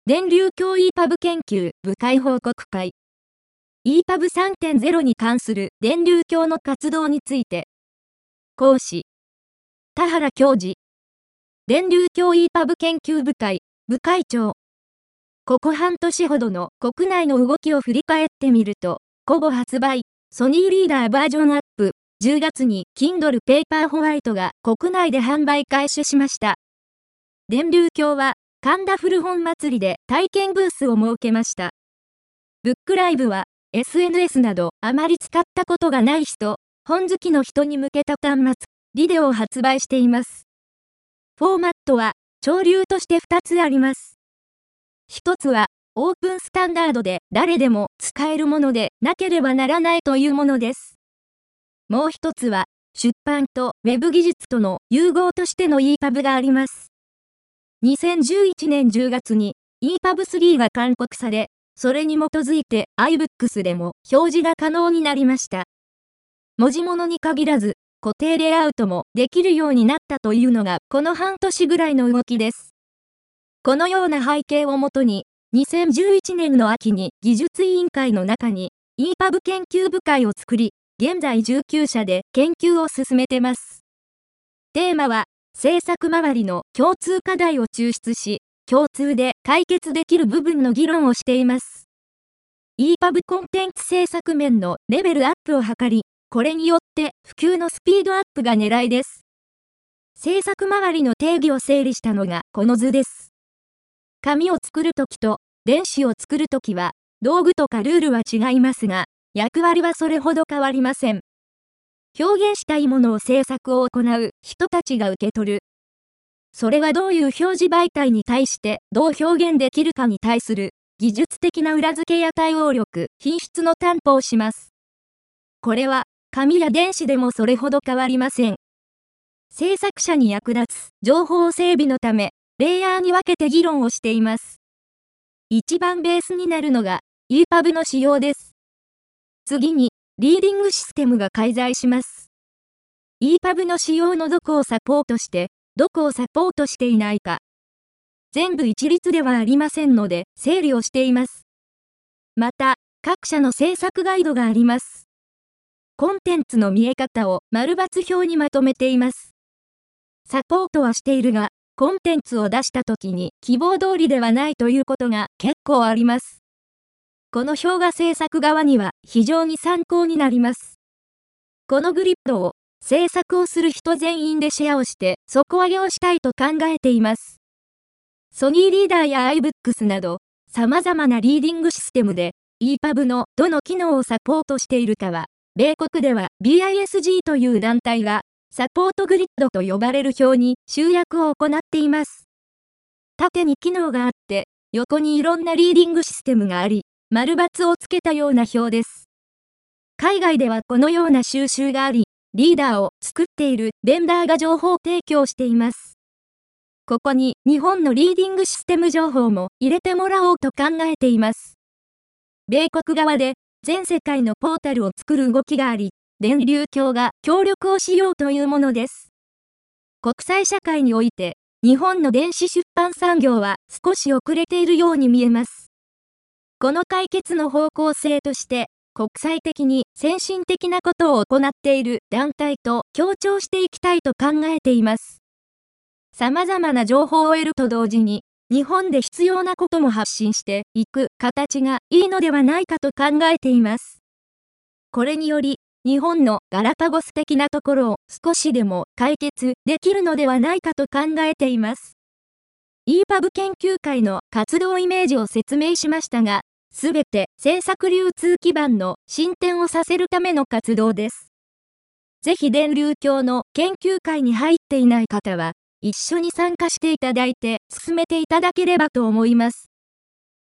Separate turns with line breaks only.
電流鏡 EPUB 研究部会報告会。EPUB 3.0 に関する電流鏡の活動について。講師。田原教授。電流鏡 EPUB 研究部会、部会長。ここ半年ほどの国内の動きを振り返ってみると、コボ発売、ソニーリーダーバージョンアップ、10月に Kindle Paperwhite が国内で販売開始しました。電流鏡は、神田古本祭りで体験ブースを設けました。ブックライブは SNS などあまり使ったことがない人、本好きの人に向けた端末、ビデオを発売しています。フォーマットは潮流として2つあります。1つはオープンスタンダードで誰でも使えるものでなければならないというものです。もう1つは出版とウェブ技術との融合としての EPUB があります。2011年10月に EPUB3 が勧告され、それに基づいて iBooks でも表示が可能になりました。文字物に限らず、固定レイアウトもできるようになったというのがこの半年ぐらいの動きです。このような背景をもとに、2011年の秋に技術委員会の中に EPUB 研究部会を作り、現在19社で研究を進めてます。テーマは、制作周りの共通課題を抽出し、共通で解決できる部分の議論をしています。EPUB コンテンツ制作面のレベルアップを図り、これによって普及のスピードアップが狙いです。制作周りの定義を整理したのがこの図です。紙を作るときと電子を作るときは、道具とかルールは違いますが、役割はそれほど変わりません。表現したいものを制作を行う人たちが受け取る。それはどういう表示媒体に対してどう表現できるかに対する技術的な裏付けや対応力、品質の担保をします。これは紙や電子でもそれほど変わりません。制作者に役立つ情報整備のため、レイヤーに分けて議論をしています。一番ベースになるのが EPUB の仕様です。次に、リーディングシステムが介在します。EPUB の仕様のどこをサポートして、どこをサポートしていないか。全部一律ではありませんので、整理をしています。また、各社の制作ガイドがあります。コンテンツの見え方を丸×表にまとめています。サポートはしているが、コンテンツを出した時に希望通りではないということが結構あります。この表が制作側には非常に参考になります。このグリッドを制作をする人全員でシェアをして底上げをしたいと考えています。ソニーリーダーや iBooks など様々なリーディングシステムで EPUB のどの機能をサポートしているかは、米国では BISG という団体がサポートグリッドと呼ばれる表に集約を行っています。縦に機能があって横にいろんなリーディングシステムがあり、丸×をつけたような表です。海外ではこのような収集があり、リーダーを作っているベンダーが情報提供しています。ここに日本のリーディングシステム情報も入れてもらおうと考えています。米国側で全世界のポータルを作る動きがあり、電流鏡が協力をしようというものです。国際社会において、日本の電子出版産業は少し遅れているように見えます。この解決の方向性として、国際的に先進的なことを行っている団体と協調していきたいと考えています。様々な情報を得ると同時に、日本で必要なことも発信していく形がいいのではないかと考えています。これにより、日本のガラパゴス的なところを少しでも解決できるのではないかと考えています。EPUB 研究会の活動イメージを説明しましたが、すべて制作流通基盤の進展をさせるための活動です。ぜひ電流鏡の研究会に入っていない方は、一緒に参加していただいて進めていただければと思います。